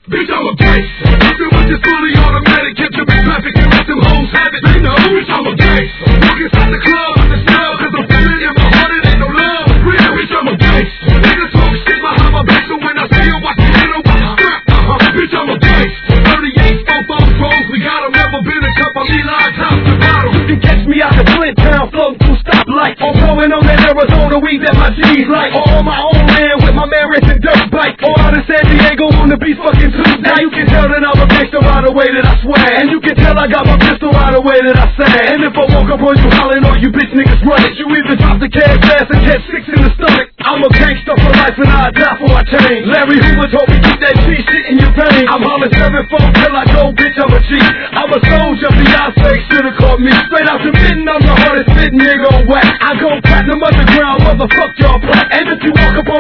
Bitch, I'm a gangster. Nothing with this fully automatic. Kept your bitch perfect and let them hoes have it. They know, bitch, I'm a gangster. Walk inside the club with the snub, cause I'm feeling in my heart it ain't no love. Real, bitch, I'm a gangster. Niggas talk shit behind my back, so when I see you, watch me hit over the strap. Bitch, I'm a gangster. 38 4-4 pros, we got 'em. Never been a cup, I'm Eli top to bottom. You can catch me out the Flint town, floating through stoplights. I'm going on that Arizona weed that my G's like. Or on my own land with my man racing dirt bike. Or out in San Diego on the beach fucking Tuesday. Now you can tell that I'm a gangster by the way that I swear. And you can tell I got my pistol by the way that I say. And if I woke up on you hollering or you bitch niggas running, you either drop the cash fast and catch 6 in the stomach. I'm a gangster for life and I die for my chain. Larry Hoover told me keep that G shit in your vein. I'm hollering 7-4 till I go, bitch, I'm a G. I'm a soldier, Beyonce should've caught me. Straight out the mitten, I'm the hardest hitting nigga on wax. I go platinum underground, motherfuck y'all black. And if you walk up